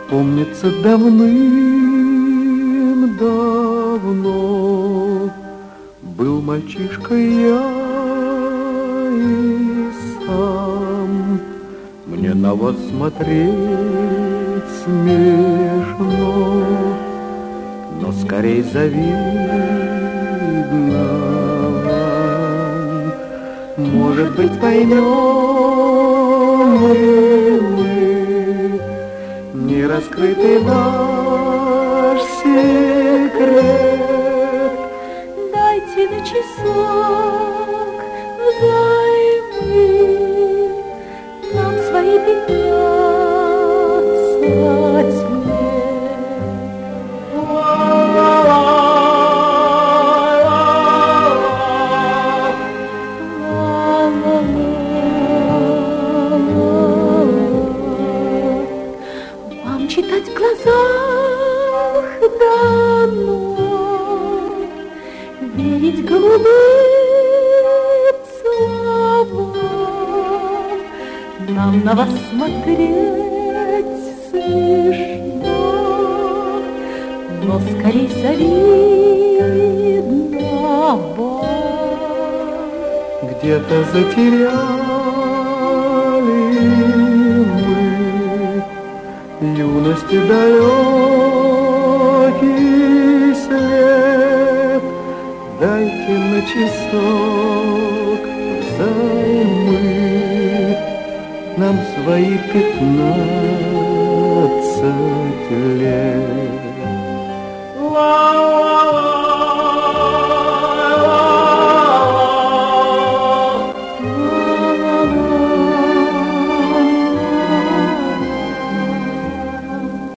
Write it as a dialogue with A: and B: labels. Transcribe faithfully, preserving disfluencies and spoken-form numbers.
A: Помнится, давным-давно был мальчишкой я и сам. Мне на вас смотреть смешно, но скорей завидно вам. Может быть, поймем мы нераскрытый наш секрет.
B: Дайте на часок взаймы нам свои пятнадцать лет. Вам читать в глазах дано, верить голубым словам. Нам на вас смотреть смешно, но скорей завидно вам.
A: Где-то затеряли мы юности далекий след. Дайте на часок взаймы нам свои пятнадцать